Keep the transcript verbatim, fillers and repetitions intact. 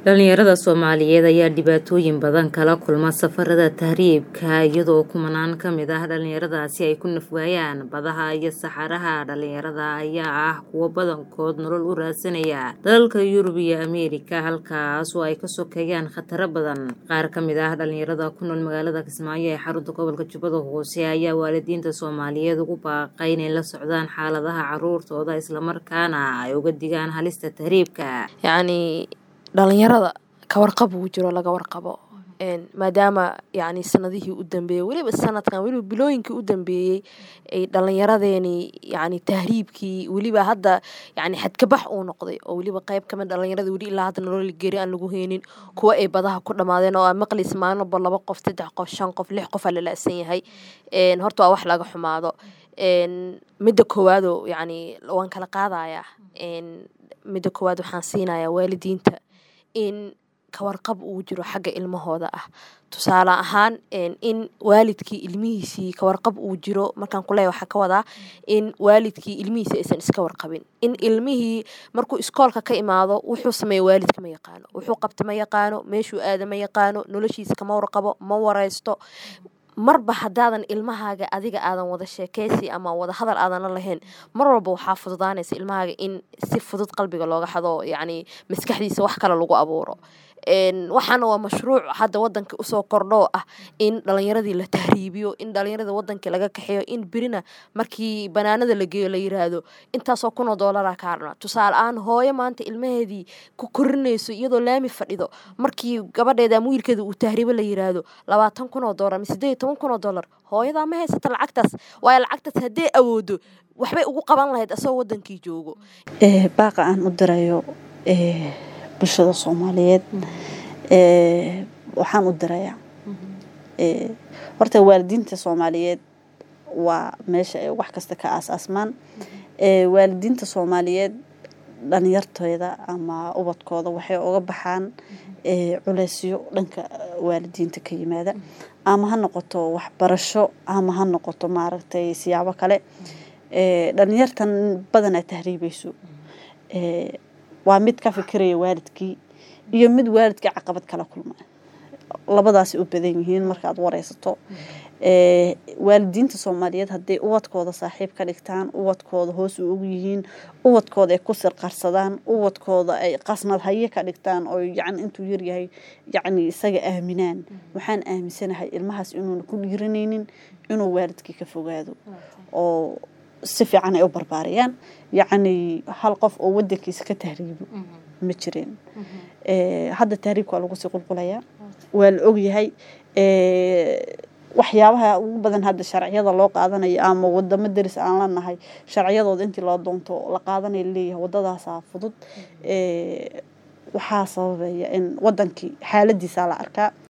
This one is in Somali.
Dhalinyarada Soomaaliyeed ayaa dhibaatooyin badan kala kulma safarada tahriibka iyadoo kumanaan ka mid ah dhalinyaradaasi ay ku nafwaayaan badaha iyo saxaraha. Dhalinyarada ayaa ah kuwo badankood nolol u raadsanaya dalalka Yurub iyo Ameerika halkaas oo ay ka sokeeyaan khataro badan. Qaar ka mid ah dhalinyarada ku nool magaalada Kismaayo ee xarunta gobolka Jubbada Hoose ayaa waalidiinta Soomaaliyeed ugu baaqay inay la socdaan xaaladaha carruurtooda isla markaana ay uga digaan halista tahriibka. يعني dhalinyarada ka warqab uu jiro laga warqabo een maadaama yani sanadihii u dambeeyay waliba sanadkan waliba bilooyinkii u dambeeyay ay dhalinyaradeenii yani tahriibkii waliba hadda yani xad ka bax uu noqday oo waliba qayb kamid dhalinyarada wali ilaa hadda nolol geeri aan lagu heenin kuwa ay badaha ku dhamaadeen oo maqli ismaano laba qof saddex qof shan qof lix qof la laasan yahay een horta waa wax laga xumaado een midda koowaad oo yani waan kala qaadaya een midda koowaad waxaan siinayaa waalidiinta in ka warqab uu jiro xagga ilmahooda ah tusaale ahaan in waalidkii ilmihiisii ka warqab uu jiro markaan ku leeyahay waxa ka wadaa in waalidkii ilmihiisa aysan iska warqabin in ilmihii markuu iskoolka ka imaado wuxuu sameeyo waalidka ma yaqaano wuxuu qabta ma yaqaano meeshuu aada ma yaqaano noloshiisa kama warqabo ma waraysto marba hadaadan ilmahaaga adiga aadan wada sheekeysi ama wada hadal aadan la lahayn mar walba waxa fududaanaysa ilmahaaga in si fudud qalbiga looga xado yani maskaxdiisa wax kale lagu abuuro een waxana waa mashruuc hadda wadanka u soo kordho ah in dhalinyaradii la tahriibiyo in dhalinyarada wadanka laga kaxeeyo in birina markii banaanada la geeyo la yiraahdo intaas oo kun oo dollar ka harna tusaale aan hooyo maanta ilmaheedii ku korinayso iyadoo laami fadhido markii gabadheeda ama wiilkeeda uu tahriibo la yiraahdo labaatan kun oo dollar mise siddeed iyo toban kun oo dollar hooyada ma haysato lacagtaas waa lacagtaas hadee awoodo waxbay ugu qaban lahayd asoo wadankii joogo ee baaqa aan u dirayo ee bulshada Soomaaliyeed ee waxaan u dirayaa ee horta waalidiinta Soomaaliyeed waa meesha ay wax kasta ka aasasmaan ee waalidiinta Soomaaliyeed dhalinyartooda ama ubadkooda waxay uga baxaan ee culeysyo dhanka waalidiinta ka yimaada ama ha noqoto waxbarasho ama ha noqoto maaragtay siyaabo kale ee dhalinyartan badan tahriibayso ee waa mid ka fikiraya waalidkii iyo mid waalidka caqabad kala kulma labadaas u badan yihiin marka aad wareysato ee waalidiinta Soomaaliyeed haday ubadkooda saaxiib ka dhigtaan ubadkooda hoos ugu yihiin ubadkooda ay ku sir qarsadaan ubadkooda ay qasnad haye ka dhigtaan oo yacan intuu yar yahay yaani isaga aaminaan waxaan aaminsanahay ilmahaas inuu ku dhiiranaynin inuu waalidkii ka fogaado oo si fiican ay u barbaariyaan yaani hal qof oo wadankiisa ka tahriibo ma jireen ee hadda tahriibka waa lagu sii qulqulaya waa la og yahay ee waxyaabaha ugu badan hadda sharciyada loo qaadanayo ama wadamo daris aan la nahay sharciyadooda intii loo doonto la qaadanayo leeyahay wadadaas fudud ee waxa sababaya in wadankii xaaladiisa la arkaa